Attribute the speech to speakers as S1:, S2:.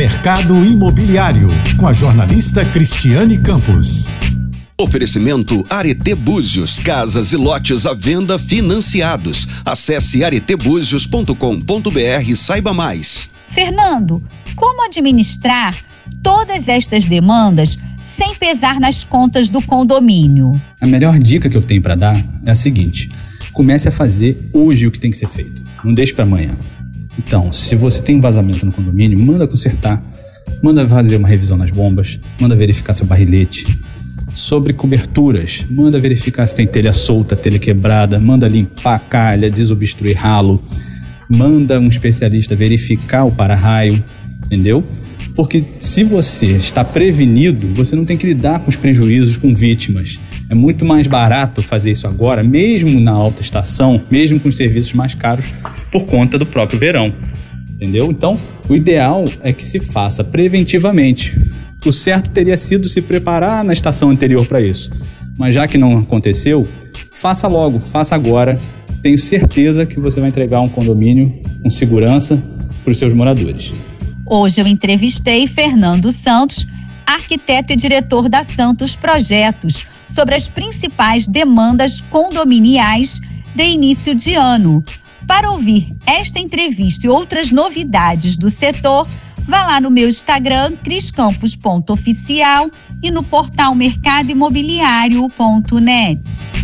S1: Mercado Imobiliário, com a jornalista Cristiane Campos.
S2: Oferecimento Arete Búzios, casas e lotes à venda financiados. Acesse aretebuzios.com.br e saiba mais.
S3: Fernando, como administrar todas estas demandas sem pesar nas contas do condomínio?
S4: A melhor dica que eu tenho para dar é a seguinte: comece a fazer hoje o que tem que ser feito, não deixe para amanhã. Então, se você tem vazamento no condomínio, manda consertar, manda fazer uma revisão nas bombas, manda verificar seu barrilete. Sobre coberturas, manda verificar se tem telha solta, telha quebrada, manda limpar a calha, desobstruir ralo, manda um especialista verificar o para-raio, entendeu? Porque se você está prevenido, você não tem que lidar com os prejuízos, com vítimas. É muito mais barato fazer isso agora, mesmo na alta estação, mesmo com os serviços mais caros, por conta do próprio verão, entendeu? Então, o ideal é que se faça preventivamente. O certo teria sido se preparar na estação anterior para isso. Mas já que não aconteceu, faça logo, faça agora. Tenho certeza que você vai entregar um condomínio com segurança para os seus moradores.
S3: Hoje eu entrevistei Fernando Santos, arquiteto e diretor da Santos Projetos, sobre as principais demandas condominiais de início de ano. Para ouvir esta entrevista e outras novidades do setor, vá lá no meu Instagram, criscampos.oficial, e no portal mercadoimobiliario.net.